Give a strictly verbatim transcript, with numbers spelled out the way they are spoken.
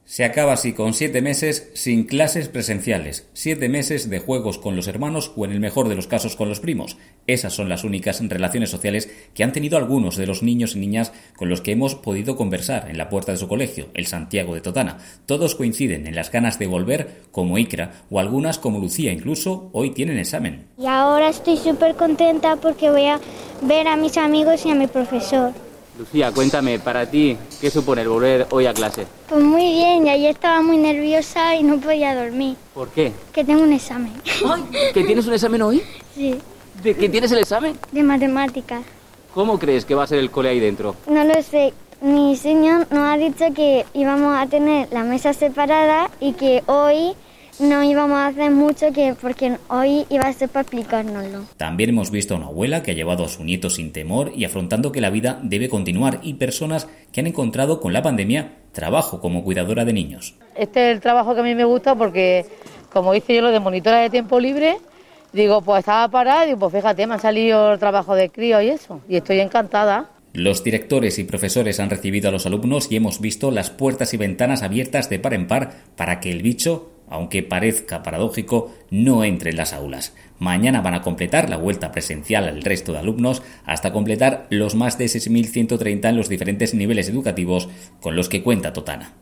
Se acaba así con siete meses sin clases presenciales, siete meses de juegos con los hermanos o en el mejor de los casos con los primos. Esas son las únicas relaciones sociales que han tenido algunos de los niños y niñas con los que hemos podido conversar en la puerta de su colegio, el Santiago de Totana. Todos coinciden en las ganas de volver, como Ikra, o algunas como Lucía, incluso hoy tienen examen. Y ahora estoy súper contenta porque voy a ver a mis amigos y a mi profesor. Lucía, cuéntame, para ti, ¿qué supone el volver hoy a clase? Pues muy bien, y ayer estaba muy nerviosa y no podía dormir. ¿Por qué? Que tengo un examen. Ay, ¿que tienes un examen hoy? Sí. ¿De qué tienes el examen? De matemáticas. ¿Cómo crees que va a ser el cole ahí dentro? No lo sé. Mi señor nos ha dicho que íbamos a tener la mesa separada y que hoy no íbamos a hacer mucho que porque hoy iba a ser para explicárnoslo. También hemos visto a una abuela que ha llevado a su nieto sin temor y afrontando que la vida debe continuar, y personas que han encontrado con la pandemia trabajo como cuidadora de niños. Este es el trabajo que a mí me gusta porque, como hice yo lo de monitora de tiempo libre, digo, pues estaba parada y digo, pues fíjate, me ha salido el trabajo de crío y eso, y estoy encantada. Los directores y profesores han recibido a los alumnos y hemos visto las puertas y ventanas abiertas de par en par para que el bicho, aunque parezca paradójico, no entre en las aulas. Mañana van a completar la vuelta presencial al resto de alumnos hasta completar los más de seis mil ciento treinta en los diferentes niveles educativos con los que cuenta Totana.